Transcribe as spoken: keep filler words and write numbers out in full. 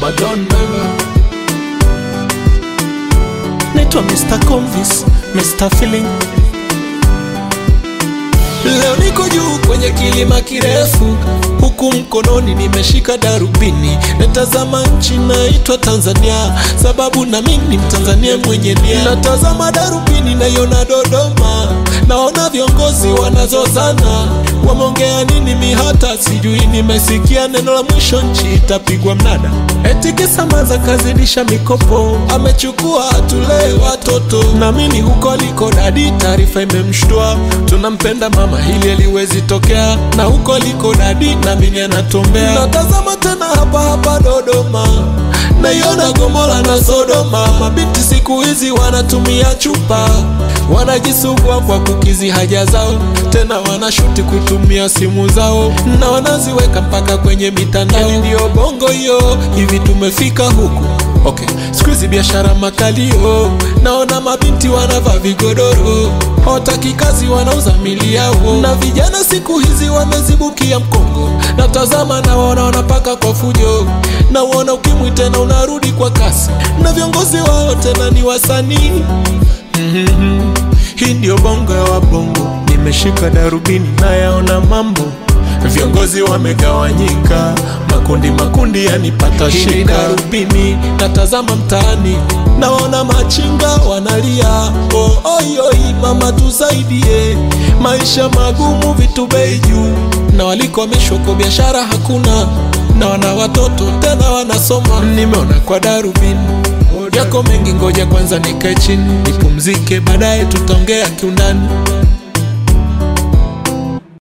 Madonna. Naitwa mister Convis, mister Feeling. Leo niko juu kwenye kilima kirefu, huku mkononi nimeshika darubini. Natazama nchi naitwa Tanzania, sababu na mimi ni Mtanzania mwenye nia. Natazama darubini naiona Dodoma, naona viongozi wanazozana. Wameongea nini mi hata sijui, nimesikia neno la mwisho nchi itapigwa mnada. Eti kisa Maza kazidisha mikopo, amechukua tulee watoto. Na mimi huko aliko dadi taarifa imemshtua, tunampenda mama hili haliwezi tokea. Na huko aliko dadi na mimi anatombea. Natazama tena hapa hapa Dodoma, naiona Gomora na Sodoma. Mabinti siku hizi wanatumia chupa, wanajisugua kwa kukizi haja zao. Tena wanashuti kutumia simu zao, na wanaziweka mpaka kwenye mitandao. Ndio bongo hiyo, hivi tumefika huku. Okay, sikuizi biashara makalio, naona mabinti wanavaa vigodoro. Hawataki kazi, wanauza mili yao. Na vijana siku hizi wamezibukia mkongo. Natazama na wana wanapaka kwa fujo, na wana ukimwi tena unarudi kwa kasi. Na viongozi wao tena ni wasanii. Mm-hmm. Hii ndio bongo ya wabongo, nimeshika darubini na yaona mambo. Viongozi wamegawanyika, makundi makundi yanipata shika. Darubini natazama mtaani, naona machinga wanalia. Oh oi oi mama tusaidie, maisha magumu vitu bei juu. Na walikomeshwa kwa biashara hakuna, na wana watoto tena wanasoma. Nimeona kwa darubini yako mengi, ngoja kwanza nikae chini nipumzike, baadaye tutaongea kiundani.